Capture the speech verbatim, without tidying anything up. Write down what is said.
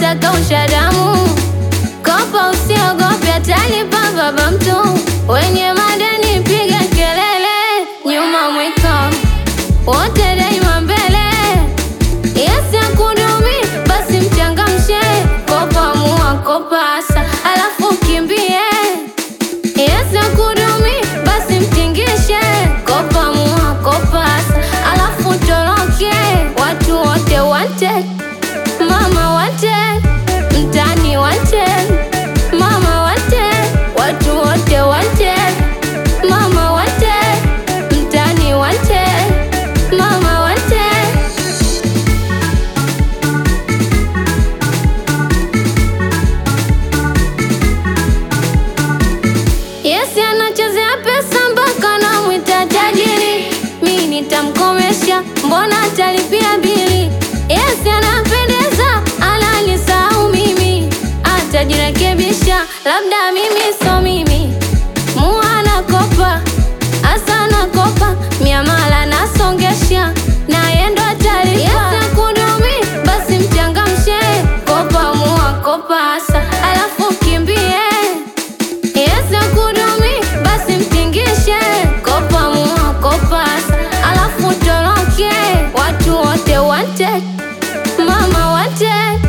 atakausha damu. Kopa usiogope atalipa baba mtu. Wenye madeni piga kelele, nyuma mwiko wote daima mbele. Yes akudumi basi mchangamshe. Kopa mua kopa asa alafu kimbie. Yes akudumi basi mtingishe. Kopa mua kopa asa alafu toroke. Watu wote wanted, mama wanted, mtani wanted, mama wanted, watu wote wanted, mama wanted, mtani wanted, mama wanted. Yes anachezea pesa mpaka na mwita tajiri. Mi nitamkomesha, mbona atalipia bili. Yes anapendeza, analisahau mimi. Atajirekebisha, labda mimi so mimi. Mua nakopa, asa nakopa, miamala nasongesha, na yendo atalipa. Yes akudumi, basi mchangamshe. Kopa mua kopa asa, alafu kimbie. Yes akudumi, basi mtingishe. Kopa mua kopa asa, alafu toroke. Watu wote wanted, mama wanted,